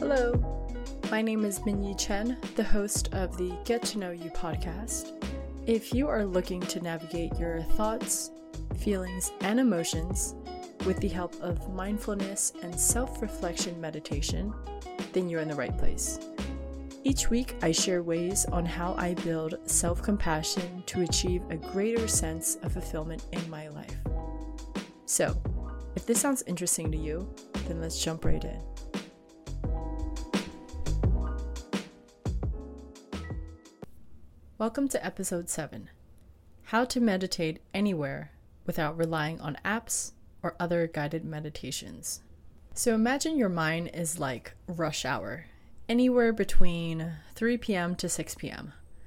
Hello, my name is Minyi Chen, the host of the Get to Know You podcast. If you are looking to navigate your thoughts, feelings, and emotions with the help of mindfulness and self-reflection meditation, then you're in the right place. Each week, I share ways on how I build self-compassion to achieve a greater sense of fulfillment in my life. So, if this sounds interesting to you, then let's jump right in. Welcome to episode 7, How to Meditate Anywhere Without Relying on Apps or Other Guided Meditations. So imagine your mind is like rush hour, anywhere between 3 p.m. to 6 p.m.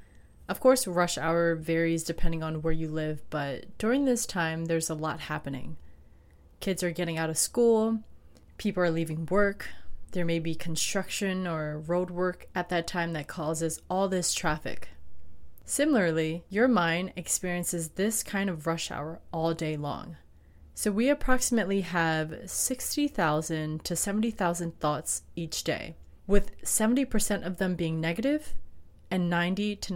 Of course, rush hour varies depending on where you live, but during this time, there's a lot happening. Kids are getting out of school, people are leaving work, there may be construction or road work at that time that causes all this traffic. Similarly, your mind experiences this kind of rush hour all day long. So we approximately have 60,000 to 70,000 thoughts each day, with 70% of them being negative and 90 to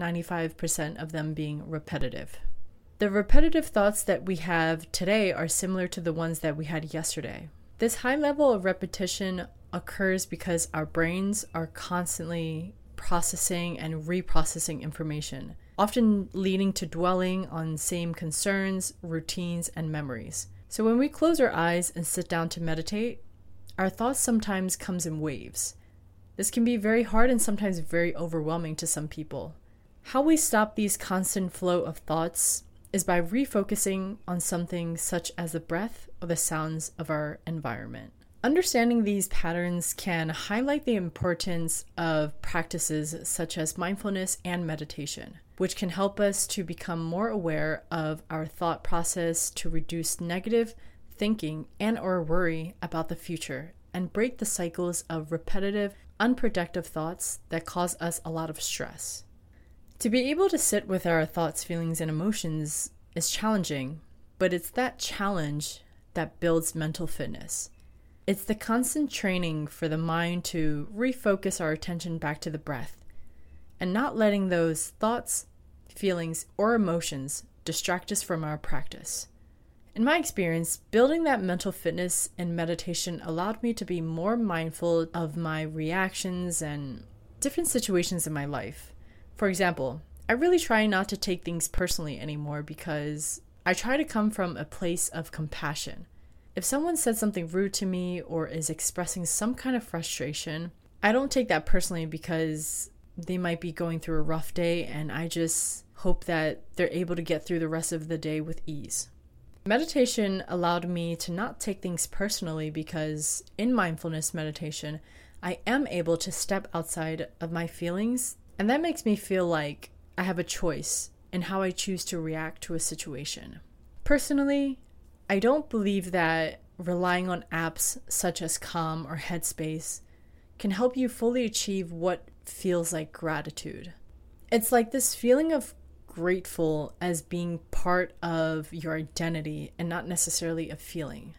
95% of them being repetitive. The repetitive thoughts that we have today are similar to the ones that we had yesterday. This high level of repetition occurs because our brains are constantly processing and reprocessing information, often leading to dwelling on same concerns, routines, and memories. So when we close our eyes and sit down to meditate, our thoughts sometimes comes in waves. This can be very hard and sometimes very overwhelming to some people. How we stop these constant flow of thoughts is by refocusing on something such as the breath or the sounds of our environment. Understanding these patterns can highlight the importance of practices such as mindfulness and meditation, which can help us to become more aware of our thought process to reduce negative thinking and or worry about the future and break the cycles of repetitive, unproductive thoughts that cause us a lot of stress. To be able to sit with our thoughts, feelings, and emotions is challenging, but it's that challenge that builds mental fitness. It's the constant training for the mind to refocus our attention back to the breath and not letting those thoughts, feelings, or emotions distract us from our practice. In my experience, building that mental fitness in meditation allowed me to be more mindful of my reactions and different situations in my life. For example, I really try not to take things personally anymore because I try to come from a place of compassion. If someone said something rude to me or is expressing some kind of frustration, I don't take that personally because they might be going through a rough day and I just hope that they're able to get through the rest of the day with ease. Meditation allowed me to not take things personally because in mindfulness meditation, I am able to step outside of my feelings, and that makes me feel like I have a choice in how I choose to react to a situation. Personally, I don't believe that relying on apps such as Calm or Headspace can help you fully achieve what feels like gratitude. It's like this feeling of grateful as being part of your identity and not necessarily a feeling.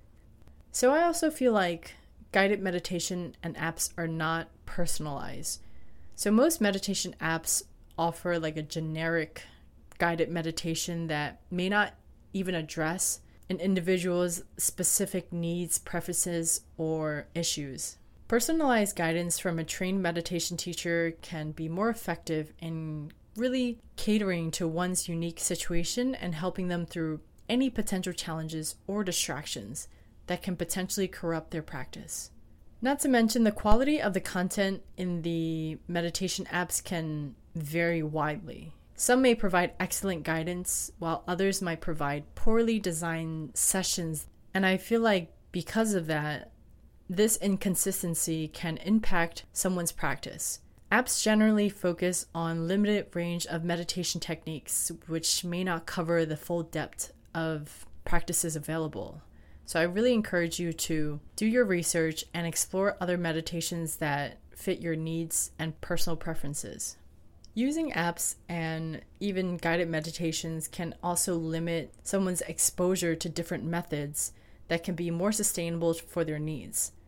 So I also feel like guided meditation and apps are not personalized. So most meditation apps offer like a generic guided meditation that may not even address an individual's specific needs, preferences, or issues. Personalized guidance from a trained meditation teacher can be more effective in really catering to one's unique situation and helping them through any potential challenges or distractions that can potentially corrupt their practice. Not to mention the quality of the content in the meditation apps can vary widely. Some may provide excellent guidance, while others might provide poorly designed sessions. And I feel like because of that, this inconsistency can impact someone's practice. Apps generally focus on limited range of meditation techniques, which may not cover the full depth of practices available. So I really encourage you to do your research and explore other meditations that fit your needs and personal preferences. Using apps and even guided meditations can also limit someone's exposure to different methods that can be more sustainable for their needs.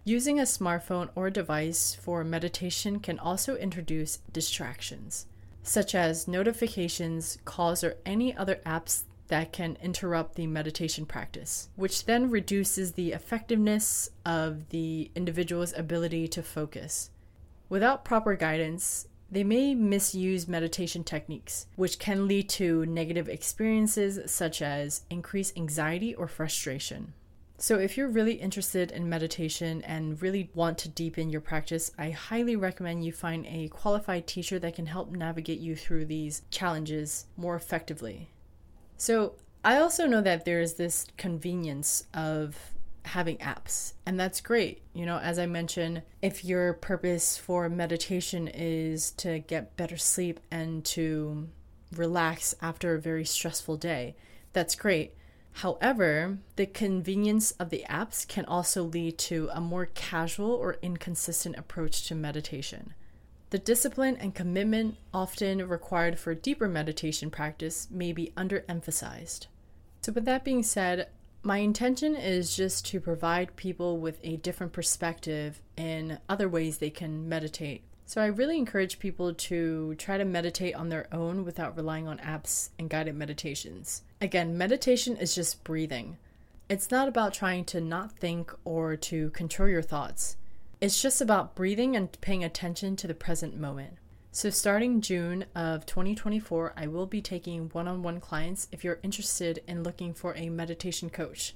Using a smartphone or device for meditation can also introduce distractions, such as notifications, calls, or any other apps that can interrupt the meditation practice, which then reduces the effectiveness of the individual's ability to focus. Without proper guidance, they may misuse meditation techniques, which can lead to negative experiences such as increased anxiety or frustration. So if you're really interested in meditation and really want to deepen your practice, I highly recommend you find a qualified teacher that can help navigate you through these challenges more effectively. So I also know that there is this convenience of having apps, and that's great. As I mentioned, if your purpose for meditation is to get better sleep and to relax after a very stressful day, that's great. However, the convenience of the apps can also lead to a more casual or inconsistent approach to meditation. The discipline and commitment often required for deeper meditation practice may be underemphasized. So with that being said, my intention is just to provide people with a different perspective in other ways they can meditate. So I really encourage people to try to meditate on their own without relying on apps and guided meditations. Again, meditation is just breathing. It's not about trying to not think or to control your thoughts. It's just about breathing and paying attention to the present moment. So starting June of 2024, I will be taking one-on-one clients if you're interested in looking for a meditation coach.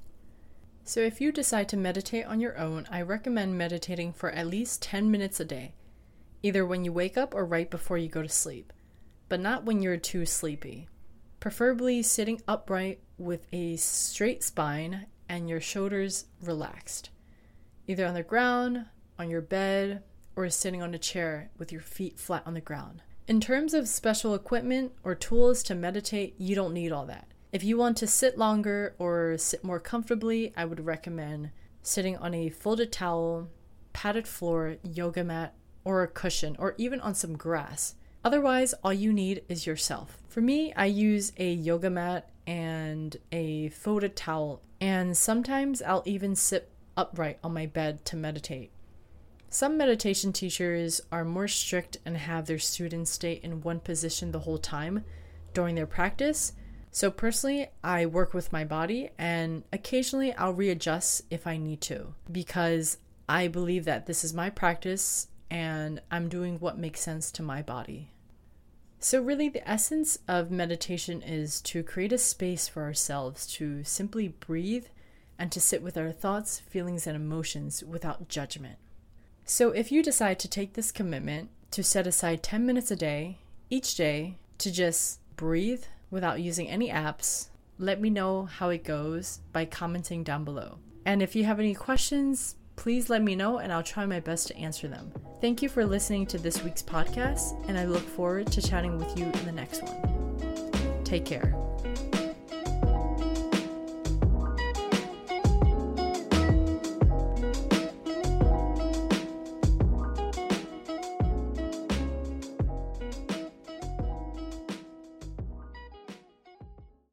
So if you decide to meditate on your own, I recommend meditating for at least 10 minutes a day, either when you wake up or right before you go to sleep, but not when you're too sleepy. Preferably sitting upright with a straight spine and your shoulders relaxed, either on the ground, on your bed, or sitting on a chair with your feet flat on the ground. In terms of special equipment or tools to meditate, you don't need all that. If you want to sit longer or sit more comfortably, I would recommend sitting on a folded towel, padded floor, yoga mat, or a cushion, or even on some grass. Otherwise, all you need is yourself. For me, I use a yoga mat and a folded towel, and sometimes I'll even sit upright on my bed to meditate. Some meditation teachers are more strict and have their students stay in one position the whole time during their practice. So personally, I work with my body, and occasionally I'll readjust if I need to, because I believe that this is my practice and I'm doing what makes sense to my body. So really, the essence of meditation is to create a space for ourselves to simply breathe and to sit with our thoughts, feelings, and emotions without judgment. So if you decide to take this commitment to set aside 10 minutes a day, each day, to just breathe without using any apps, let me know how it goes by commenting down below. And if you have any questions, please let me know and I'll try my best to answer them. Thank you for listening to this week's podcast, and I look forward to chatting with you in the next one. Take care.